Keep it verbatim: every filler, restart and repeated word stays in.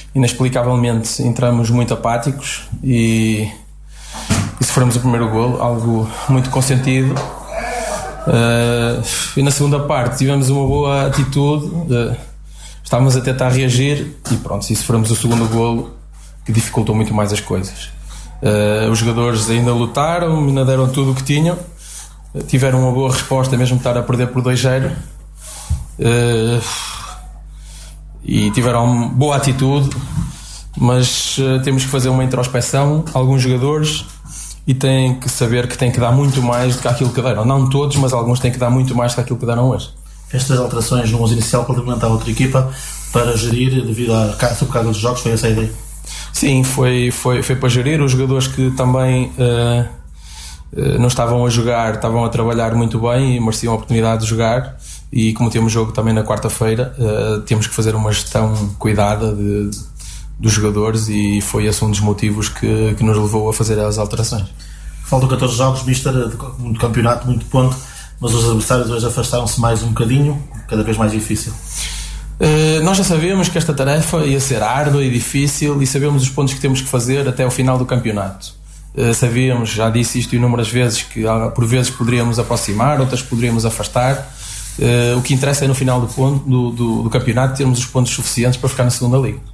inexplicavelmente entramos muito apáticos e, e sofremos o primeiro golo, algo muito consentido. Uh, e na segunda parte tivemos uma boa atitude, uh, estávamos a tentar reagir e pronto, e sofremos o segundo golo, que dificultou muito mais as coisas. Uh, os jogadores ainda lutaram, ainda deram tudo o que tinham, uh, tiveram uma boa resposta mesmo de estar a perder por dois a zero, uh, e tiveram boa atitude, mas uh, temos que fazer uma introspeção, alguns jogadores, e têm que saber que têm que dar muito mais do que aquilo que deram. Não todos, mas alguns têm que dar muito mais do que aquilo que deram hoje. Estas alterações no onze inicial para alimentar a outra equipa, para gerir devido à sobrecarga dos jogos, foi essa a ideia? Sim, foi, foi, foi para gerir. Os jogadores que também uh, uh, não estavam a jogar, estavam a trabalhar muito bem e mereciam a oportunidade de jogar, e como temos jogo também na quarta-feira, uh, temos que fazer uma gestão cuidada de, dos jogadores, e foi esse um dos motivos que, que nos levou a fazer as alterações. Faltam catorze jogos, mister, muito campeonato, muito ponto, mas os adversários hoje afastaram-se mais um bocadinho, cada vez mais difícil. Uh, nós já sabíamos que esta tarefa ia ser árdua e difícil, e sabemos os pontos que temos que fazer até o final do campeonato. Uh, sabíamos, já disse isto inúmeras vezes, que por vezes poderíamos aproximar, outras poderíamos afastar. Uh, o que interessa é no final do, ponto, do, do, do campeonato termos os pontos suficientes para ficar na segunda liga.